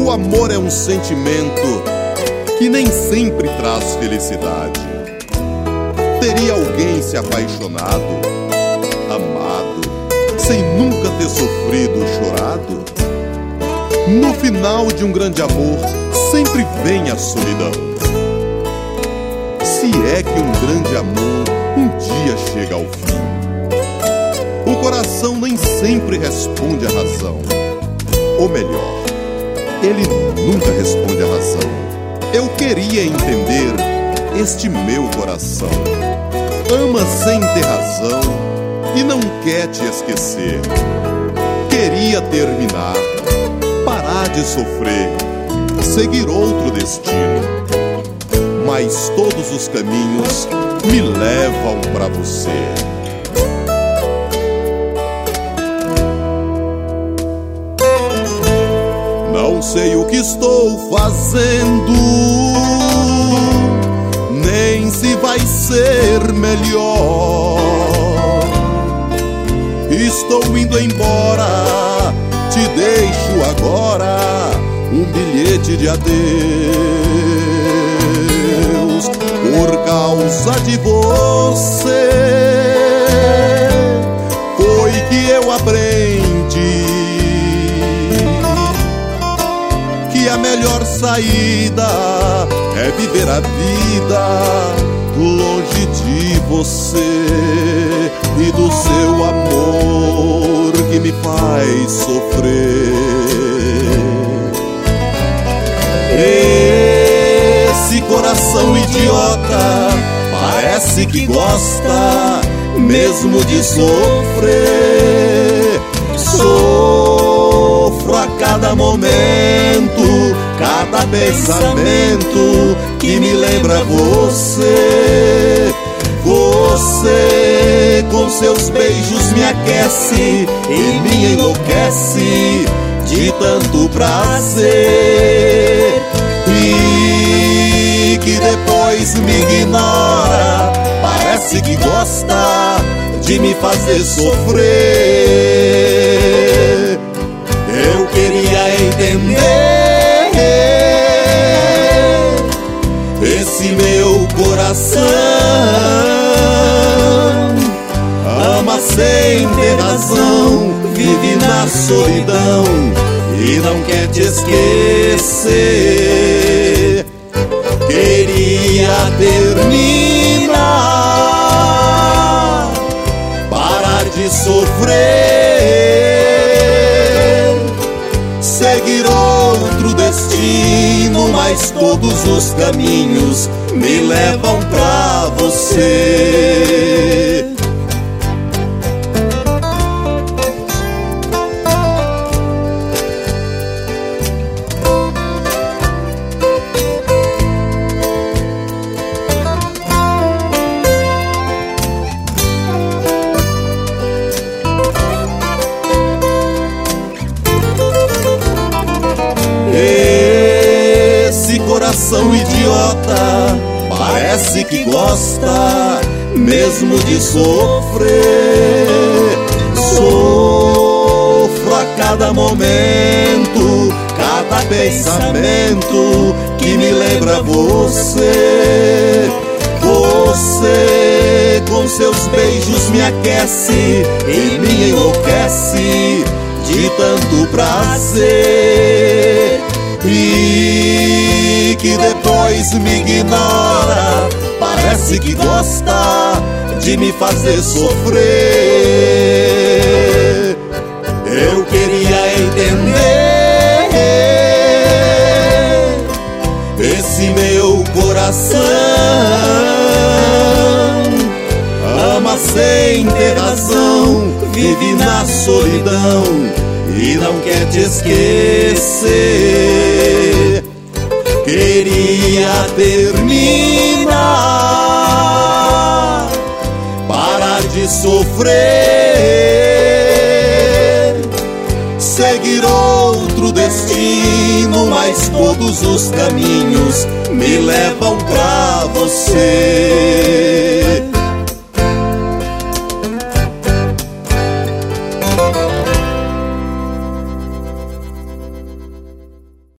O amor é um sentimento que nem sempre traz felicidade. Teria alguém se apaixonado, amado, sem nunca ter sofrido ou chorado? No final de um grande amor sempre vem a solidão. Se é que um grande amor um dia chega ao fim, o coração nem sempre responde à razão. Ou melhor, ele nunca responde à razão. Eu queria entender este meu coração. Ama sem ter razão e não quer te esquecer. Queria terminar, parar de sofrer, seguir outro destino, mas todos os caminhos me levam pra você. Não sei o que estou fazendo, nem se vai ser melhor. Estou indo embora, te deixo agora um bilhete de adeus. Por causa de você foi que eu aprendi que a melhor saída é viver a vida longe de você e do seu amor que me faz sofrer. Esse coração idiota parece que gosta mesmo de sofrer. Sofro a cada momento, cada pensamento que me lembra você. Você com seus beijos me aquece e me enlouquece de tanto prazer. E que depois me ignora, parece que gosta de me fazer sofrer. Eu queria entender esse meu coração. Ama sem ter razão, vive na solidão e não quer te esquecer. Queria terminar, parar de sofrer, seguir outro destino, mas todos os caminhos me levam pra você. Esse coração idiota parece que gosta mesmo de sofrer. Sofro a cada momento, cada pensamento que me lembra você. Você com seus beijos me aquece e me enlouquece de tanto prazer. E que depois me ignora, parece que gosta de me fazer sofrer. Eu queria entender esse meu coração. Ama sem ter razão, vive na solidão e não quer te esquecer. Queria terminar, parar de sofrer, seguir outro destino, mas todos os caminhos me levam pra você.